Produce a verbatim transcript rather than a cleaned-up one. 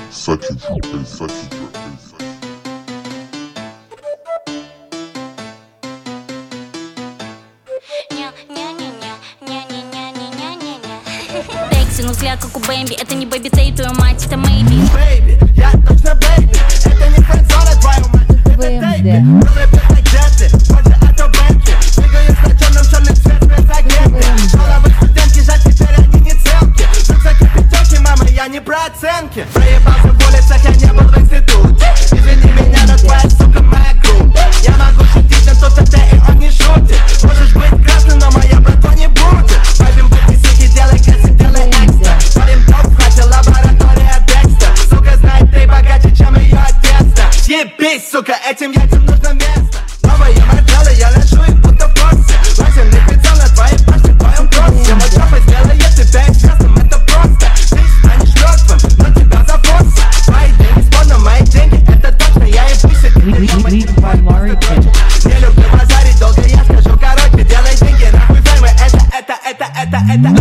Such a jerk, such a jerk. Ну взгляд как у Бэмби, это не Бэби Тей, твою мать, это Мэйби. Бэйби, я точно Бэйби, это не френдзона, твою мать, это Тейби. Уже пятый джеты, позже это Бентли. Двигаюсь на черном, черный цвет, спецагенты. Головы студентки, жаль, теперь они не целки. Рюкзаки, пятерки, мама, я не про оценки. Проебался в улицах, я не был в институте. Извини меня, но твоя сука моя группа. Я могу шутить, но кто-то ты, и он не шутит. Можешь быть красным, но моя братва не будет. Пойдем по тисике, делай кэсси, делай экстра. Парень топ, хватит лаборатория Декстер. Сука знает ты богаче, чем ее отец. Съебись, сука, этим яйцам нужно место. Новые модели, я ношу их будто в боксе. Лазерный прицел на твоей башне, в твоем кроссе. Мой жопа сделает тебя известным, это просто. Ты станешь мертвым, но тебя зафорсят. Твои деньги спорно, мои деньги, это точно. Я и пусть это не люблю базарить долго, я скажу короче. Делай деньги, нахуй займы, это, это, это, это, это